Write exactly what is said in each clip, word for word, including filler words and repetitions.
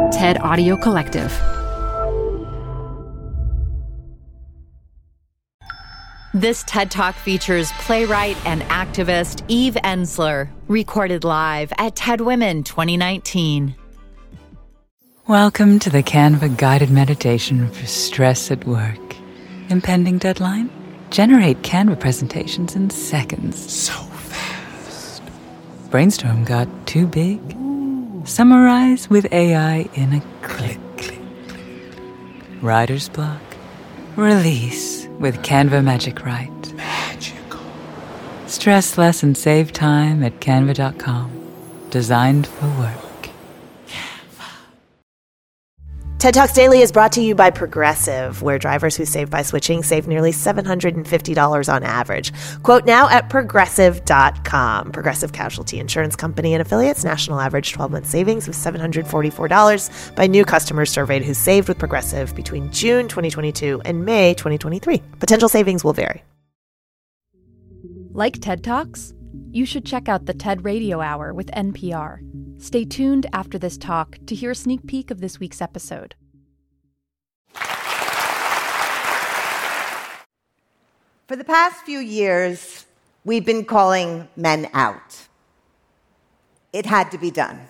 TED Audio Collective. This TED Talk features playwright and activist Eve Ensler, recorded live at TED Women twenty nineteen. Welcome to the Canva guided meditation for stress at work. Impending deadline? Generate Canva presentations in seconds. So fast. Brainstorm got too big? Ooh. Summarize with A I in a click. click, click. Writer's block? Release with Canva Magic Write. Magical. Stress less and save time at canva dot com. Designed for work. TED Talks Daily is brought to you by Progressive, where drivers who save by switching save nearly seven hundred fifty dollars on average. Quote now at progressive dot com. Progressive Casualty Insurance Company and affiliates. National average twelve-month savings of seven hundred forty-four dollars by new customers surveyed who saved with Progressive between June twenty twenty-two and May twenty twenty-three. Potential savings will vary. Like TED Talks? You should check out the TED Radio Hour with N P R. Stay tuned after this talk to hear a sneak peek of this week's episode. For the past few years, we've been calling men out. It had to be done.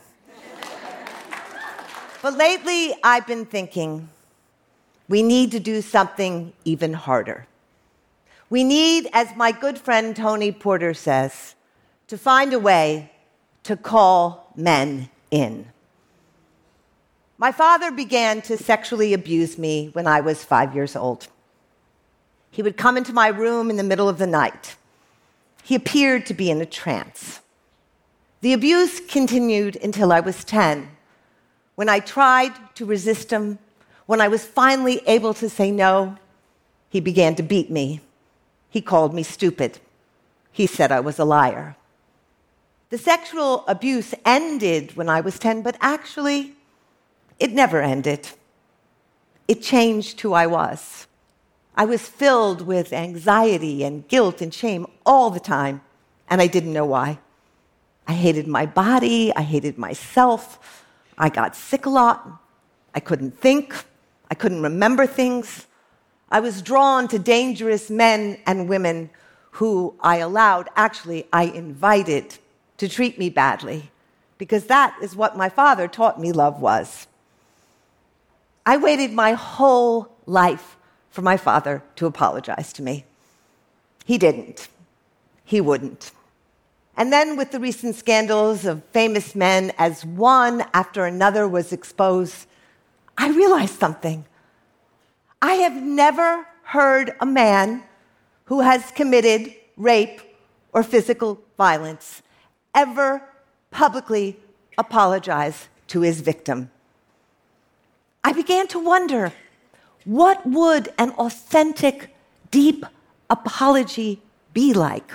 But lately, I've been thinking, we need to do something even harder. We need, as my good friend Tony Porter says, to find a way to call men in. My father began to sexually abuse me when I was five years old. He would come into my room in the middle of the night. He appeared to be in a trance. The abuse continued until I was ten, when I tried to resist him. When I was finally able to say no, he began to beat me. He called me stupid. He said I was a liar. The sexual abuse ended when I was ten, but actually, it never ended. It changed who I was. I was filled with anxiety and guilt and shame all the time, and I didn't know why. I hated my body. I hated myself. I got sick a lot. I couldn't think. I couldn't remember things. I was drawn to dangerous men and women who I allowed, actually, I invited to treat me badly, because that is what my father taught me love was. I waited my whole life for my father to apologize to me. He didn't. He wouldn't. And then with the recent scandals of famous men, as one after another was exposed, I realized something. I have never heard a man who has committed rape or physical violence ever publicly apologize to his victim. I began to wonder, what would an authentic, deep apology be like?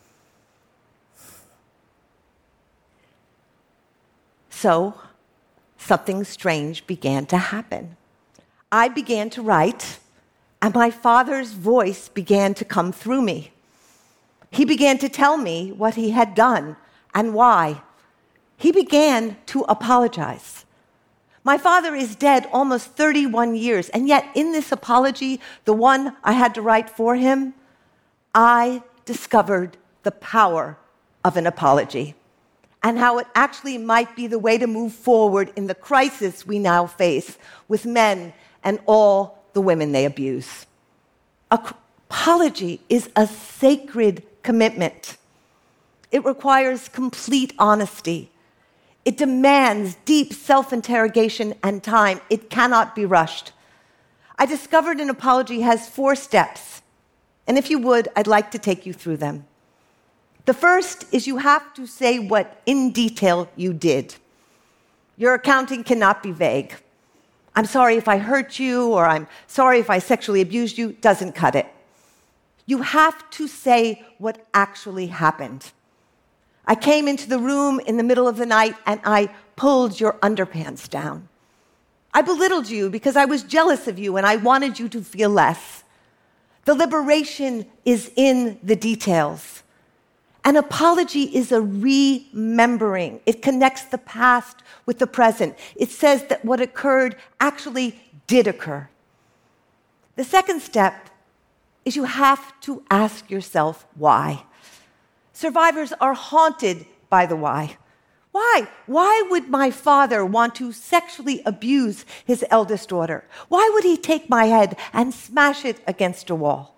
So, something strange began to happen. I began to write, and my father's voice began to come through me. He began to tell me what he had done and why. He began to apologize. My father is dead almost thirty-one years, and yet in this apology, the one I had to write for him, I discovered the power of an apology and how it actually might be the way to move forward in the crisis we now face with men and all the women they abuse. Apology is a sacred commitment. It requires complete honesty. It demands deep self-interrogation and time. It cannot be rushed. I discovered an apology has four steps, and if you would, I'd like to take you through them. The first is you have to say what in detail you did. Your accounting cannot be vague. I'm sorry if I hurt you, or I'm sorry if I sexually abused you, doesn't cut it. You have to say what actually happened. I came into the room in the middle of the night and I pulled your underpants down. I belittled you because I was jealous of you and I wanted you to feel less. The liberation is in the details. An apology is a remembering. It connects the past with the present. It says that what occurred actually did occur. The second step is you have to ask yourself why. Survivors are haunted by the why. Why? Why would my father want to sexually abuse his eldest daughter? Why would he take my head and smash it against a wall?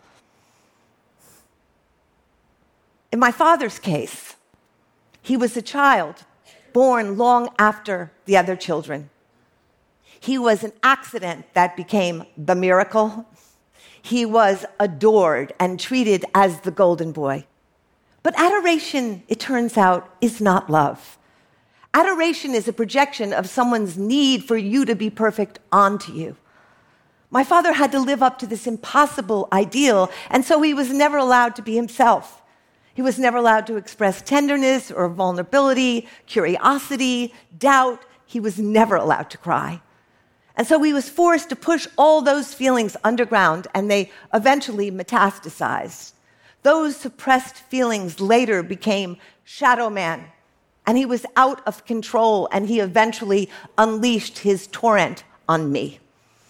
In my father's case, he was a child born long after the other children. He was an accident that became the miracle. He was adored and treated as the golden boy. But adoration, it turns out, is not love. Adoration is a projection of someone's need for you to be perfect onto you. My father had to live up to this impossible ideal, and so he was never allowed to be himself. He was never allowed to express tenderness or vulnerability, curiosity, doubt. He was never allowed to cry. And so he was forced to push all those feelings underground, and they eventually metastasized. Those suppressed feelings later became Shadow Man, and he was out of control, and he eventually unleashed his torrent on me.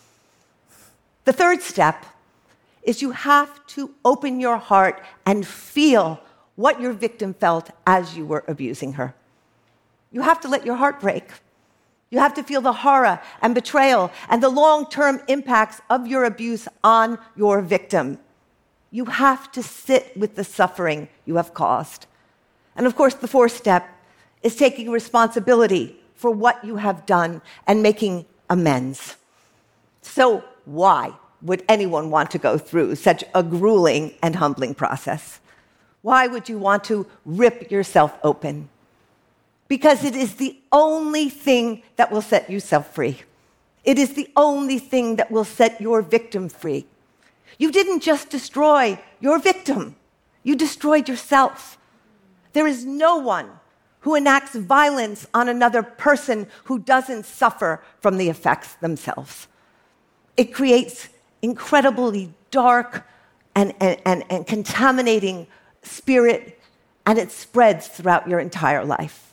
The third step is you have to open your heart and feel what your victim felt as you were abusing her. You have to let your heart break. You have to feel the horror and betrayal and the long-term impacts of your abuse on your victim. You have to sit with the suffering you have caused. And of course, the fourth step is taking responsibility for what you have done and making amends. So why would anyone want to go through such a grueling and humbling process? Why would you want to rip yourself open? Because it is the only thing that will set yourself free. It is the only thing that will set your victim free. You didn't just destroy your victim, you destroyed yourself. There is no one who enacts violence on another person who doesn't suffer from the effects themselves. It creates incredibly dark and, and, and, and contaminating spirit, and it spreads throughout your entire life.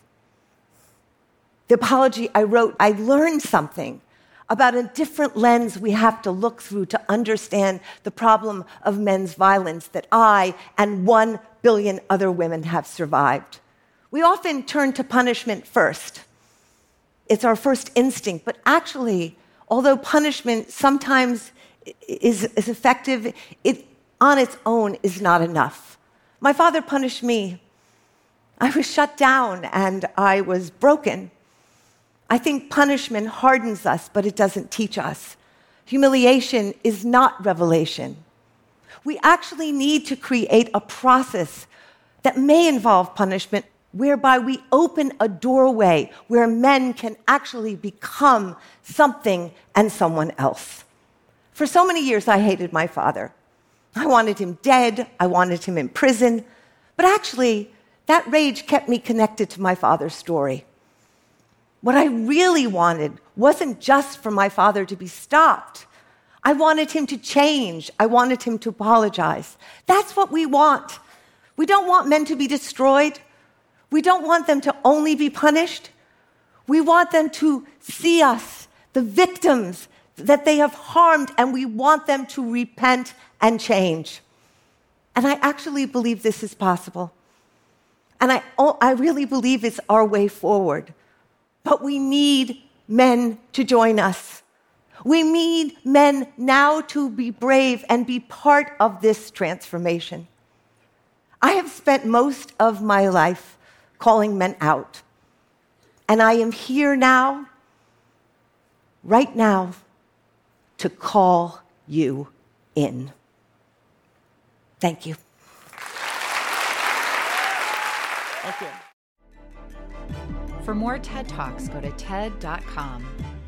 The apology I wrote, I learned something about a different lens we have to look through to understand the problem of men's violence that I and one billion other women have survived. We often turn to punishment first. It's our first instinct, but actually, although punishment sometimes is, is effective, it on its own is not enough. My father punished me. I was shut down and I was broken. I think punishment hardens us, but it doesn't teach us. Humiliation is not revelation. We actually need to create a process that may involve punishment whereby we open a doorway where men can actually become something and someone else. For so many years, I hated my father. I wanted him dead. I wanted him in prison. But actually, that rage kept me connected to my father's story. What I really wanted wasn't just for my father to be stopped. I wanted him to change. I wanted him to apologize. That's what we want. We don't want men to be destroyed. We don't want them to only be punished. We want them to see us, the victims that they have harmed, and we want them to repent and change. And I actually believe this is possible. And I, I really believe it's our way forward. But we need men to join us. We need men now to be brave and be part of this transformation. I have spent most of my life calling men out. And I am here now, right now, to call you in. Thank you. Thank you. For more TED Talks, go to TED dot com.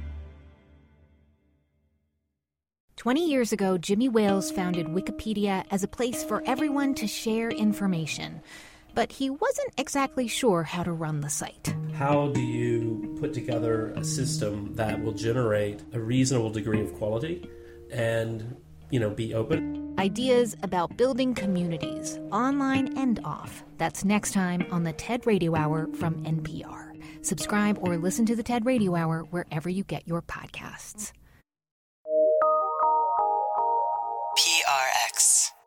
Twenty years ago, Jimmy Wales founded Wikipedia as a place for everyone to share information. But he wasn't exactly sure how to run the site. How do you put together a system that will generate a reasonable degree of quality and, you know, be open? Ideas about building communities, online and off. That's next time on the TED Radio Hour from N P R. Subscribe or listen to the TED Radio Hour wherever you get your podcasts. P R X.